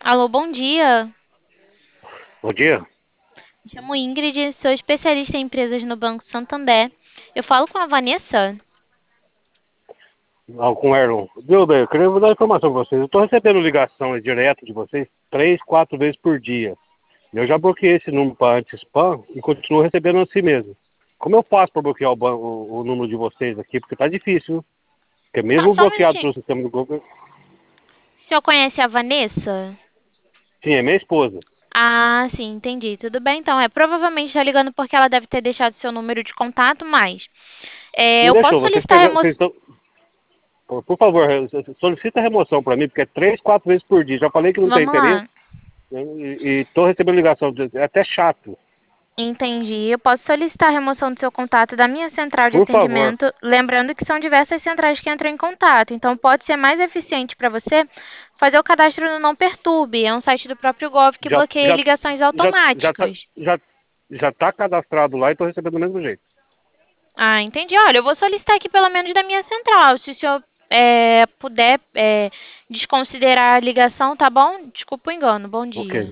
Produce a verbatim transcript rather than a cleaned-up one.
Alô, bom dia. Bom dia. Me chamo Ingrid, sou especialista em empresas no Banco Santander. Eu falo com a Vanessa? Ah, com o Erlon. Meu bem, eu queria dar uma informação para vocês. Eu estou recebendo ligação direto de vocês três, quatro vezes por dia. Eu já bloqueei esse número para anti-spam e continuo recebendo assim mesmo. Como eu faço para bloquear o, ban- o- o número de vocês aqui? Porque tá difícil, viu? Porque Só, mesmo só um bloqueado minutinho. pelo sistema do Google, O senhor conhece a Vanessa? sim, é minha esposa. Ah, sim, entendi. Tudo bem, então. É, provavelmente está ligando porque ela deve ter deixado seu número de contato, mas é, Não eu posso deixou, vocês solicitar pegaram, vocês remoção. estão, por por favor, solicita a remoção para mim, porque é três, quatro vezes por dia. Já falei que não tem Vamos interesse, lá. né? E estou recebendo ligação, é até chato. Entendi. Eu posso solicitar a remoção do seu contato da minha central de Por favor. atendimento, lembrando que são diversas centrais que entram em contato. Então, pode ser mais eficiente para você fazer o cadastro no Não Perturbe. É um site do próprio Gov que Já, bloqueia já, ligações já, já, tá, automáticas. já, já tá cadastrado lá e estou recebendo do mesmo jeito. Ah, entendi. Olha, eu vou solicitar aqui pelo menos da minha central. Se o senhor é, puder é, desconsiderar a ligação, tá bom? Desculpa o engano. Bom Ok. dia.